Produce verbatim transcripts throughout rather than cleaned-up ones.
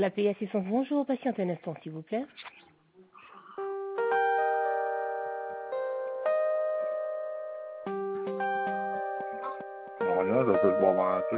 Flappé assistance, bonjour, patiente un instant s'il vous plaît. Non, rien, j'appelle pour avoir un truc.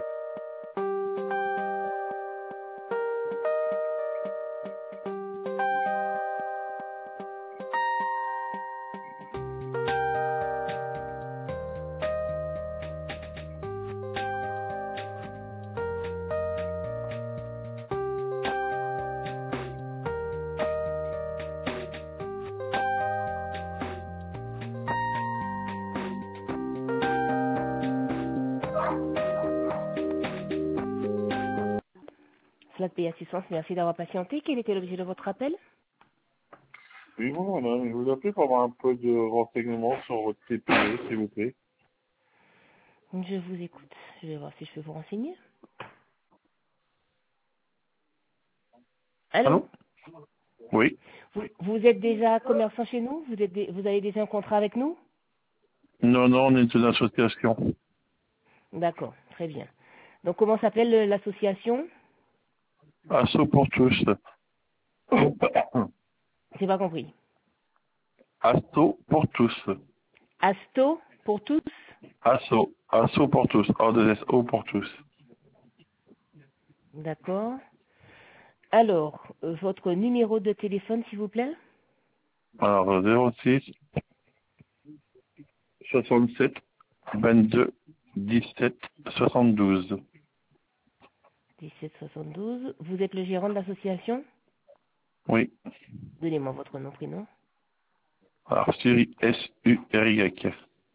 Flappé assistance, merci d'avoir patienté. Quel était l'objet de votre appel? Oui, bonjour madame, je vous appelle pour avoir un peu de renseignements sur votre T P E, s'il vous plaît. Je vous écoute. Je vais voir si je peux vous renseigner. Allô? Allô? Oui. Vous, vous êtes déjà commerçant chez nous? Vous, êtes dé- vous avez déjà un contrat avec nous? Non, non, on est une association. D'accord, très bien. Donc comment s'appelle euh, l'association? Asso pour tous. J'ai pas compris. Asso pour tous. Asto pour tous? Asso. Asso pour tous. A deux S O pour tous. D'accord. Alors, euh, votre numéro de téléphone s'il vous plaît? Alors, zéro six soixante-sept vingt-deux dix-sept soixante-douze. dix-sept soixante-douze. Vous êtes le gérant de l'association? Oui. Donnez-moi votre nom, prénom. Alors, Siri S U R Y.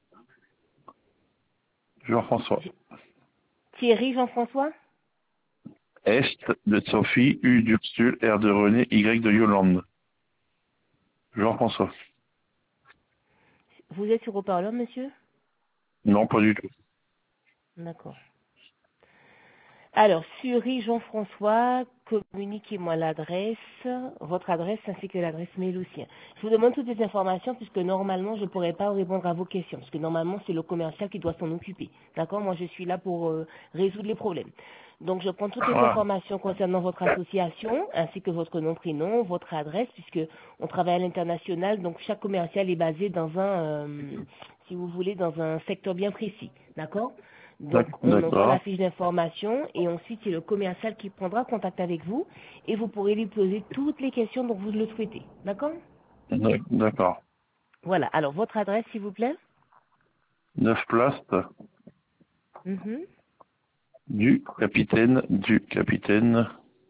Jean-François. Thierry Jean-François? Est de Sophie, U d'Ursule, R de René, Y de Yolande. Jean-François. Vous êtes sur haut-parleur, monsieur? Non, pas du tout. D'accord. Alors, Suri Jean-François, communiquez-moi l'adresse, votre adresse ainsi que l'adresse mail aussi. Je vous demande toutes les informations puisque normalement je ne pourrais pas répondre à vos questions parce que normalement c'est le commercial qui doit s'en occuper. D'accord? Moi je suis là pour euh, résoudre les problèmes. Donc je prends toutes les Ah, informations concernant votre association ainsi que votre nom, prénom, votre adresse puisque on travaille à l'international donc chaque commercial est basé dans un, euh, si vous voulez, dans un secteur bien précis. D'accord? Donc, d'ac- on envoie la d'accord. fiche d'information et ensuite, c'est le commercial qui prendra contact avec vous et vous pourrez lui poser toutes les questions dont vous le souhaitez. D'accord? D'ac- D'accord. Voilà. Alors, votre adresse, s'il vous plaît? Neuf places Mhm. du capitaine, du capitaine,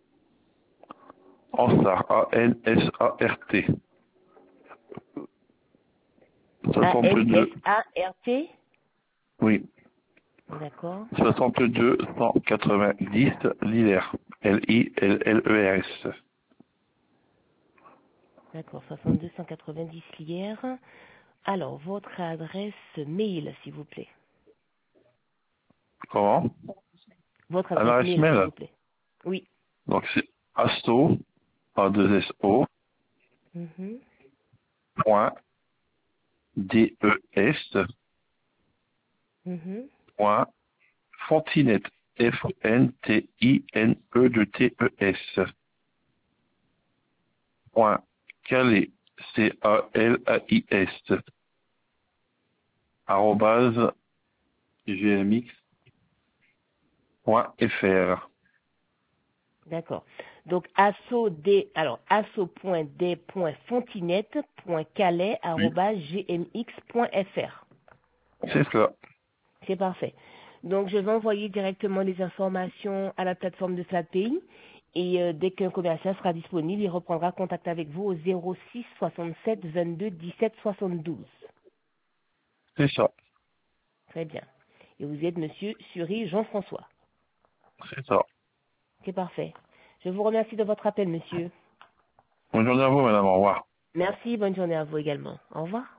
Ansart, A N S A R T. soixante-deux, A N S A R T? oui. D'accord. soixante-deux cent quatre-vingt-dix Lillers. L I L L E R S. D'accord. soixante-deux cent quatre-vingt-dix Lière. Alors, votre adresse mail, s'il vous plaît. Comment? Votre À adresse l'adresse mail, s'il mail. vous plaît. Oui. Donc c'est asto, A deux S O, Mhm. point, D E S, Mhm. point, Fontinette, F N T I N E de T E S, point, Calais, C A L A I S, arrobase, G M X point F R. D'accord. Donc, asso d, alors, Oui, asso.d.fontinette.calais.gmx.fr. c'est ça. C'est parfait. Donc, je vais envoyer directement les informations à la plateforme de FlatPay. Et euh, dès qu'un commercial sera disponible, il reprendra contact avec vous au zéro six soixante-sept vingt-deux dix-sept soixante-douze. C'est ça. Très bien. Et vous êtes monsieur Suri Jean-François. C'est ça. C'est parfait. Je vous remercie de votre appel, monsieur. Bonne journée à vous, madame. Au revoir. Merci. Bonne journée à vous également. Au revoir.